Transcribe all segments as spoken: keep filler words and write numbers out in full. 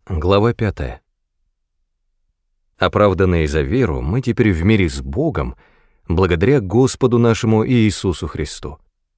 Глава пятая. Оправданные за веру, мы теперь в мире с Богом, благодаря Господу нашему Иисусу Христу.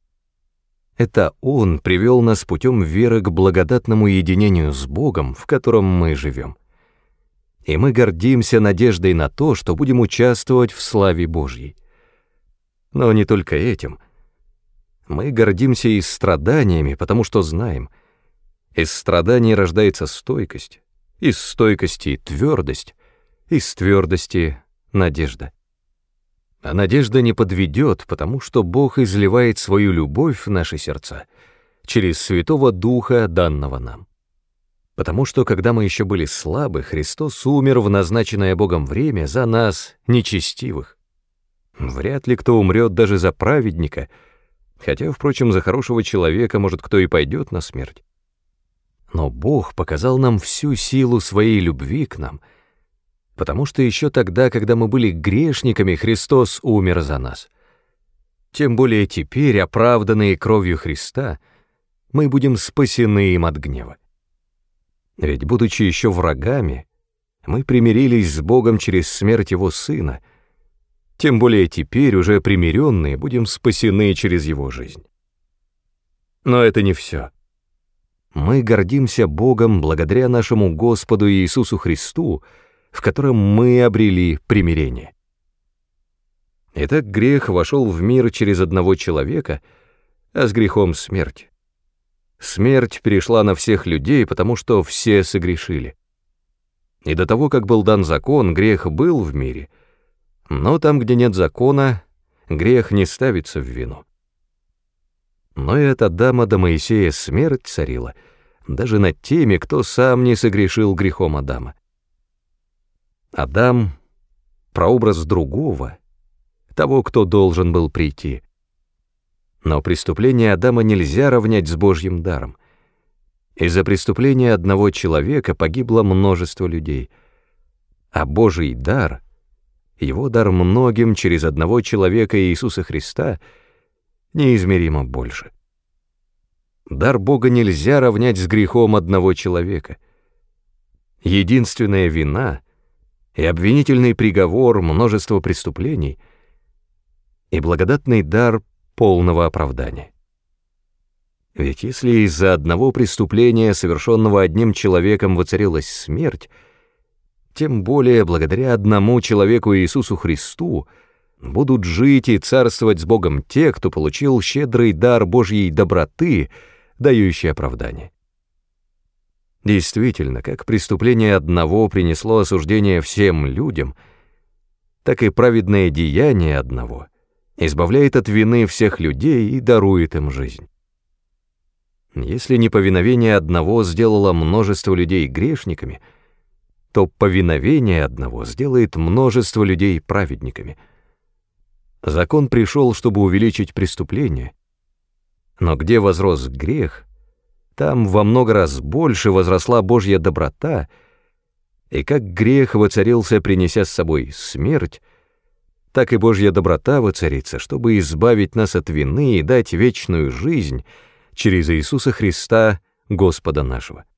Это Он привел нас путем веры к благодатному единению с Богом, в котором мы живем. И мы гордимся надеждой на то, что будем участвовать в славе Божьей. Но не только этим. Мы гордимся и страданиями, потому что знаем, из страданий рождается стойкость, из стойкости — твердость, из твердости — надежда. А надежда не подведет, потому что Бог изливает свою любовь в наши сердца через Святого Духа, данного нам. Потому что, когда мы еще были слабы, Христос умер в назначенное Богом время за нас, нечестивых. Вряд ли кто умрет даже за праведника, хотя, впрочем, за хорошего человека, может, кто и пойдет на смерть. Но Бог показал нам всю силу своей любви к нам, потому что еще тогда, когда мы были грешниками, Христос умер за нас. Тем более теперь, оправданные кровью Христа, мы будем спасены им от гнева. Ведь, будучи еще врагами, мы примирились с Богом через смерть Его Сына, тем более теперь, уже примиренные, будем спасены через Его жизнь. Но это не все. Мы гордимся Богом благодаря нашему Господу Иисусу Христу, в котором мы обрели примирение. Итак, грех вошел в мир через одного человека, а с грехом смерть. Смерть перешла на всех людей, потому что все согрешили. И до того, как был дан закон, грех был в мире, но там, где нет закона, грех не ставится в вину. Но и от Адама до Моисея смерть царила, даже над теми, кто сам не согрешил грехом Адама. Адам — прообраз другого, того, кто должен был прийти. Но преступление Адама нельзя равнять с Божьим даром. Из-за преступления одного человека погибло множество людей, а Божий дар, его дар многим через одного человека Иисуса Христа, неизмеримо больше. Дар Бога нельзя равнять с грехом одного человека. Единственная вина и обвинительный приговор множества преступлений и благодатный дар полного оправдания. Ведь если из-за одного преступления, совершенного одним человеком, воцарилась смерть, тем более благодаря одному человеку Иисусу Христу будут жить и царствовать с Богом те, кто получил щедрый дар Божьей доброты, дающий оправдание. Действительно, как преступление одного принесло осуждение всем людям, так и праведное деяние одного избавляет от вины всех людей и дарует им жизнь. Если неповиновение одного сделало множество людей грешниками, то повиновение одного сделает множество людей праведниками. Закон пришел, чтобы увеличить преступление, но где возрос грех, там во много раз больше возросла Божья доброта, и как грех воцарился, принеся с собой смерть, так и Божья доброта воцарится, чтобы избавить нас от вины и дать вечную жизнь через Иисуса Христа, Господа нашего.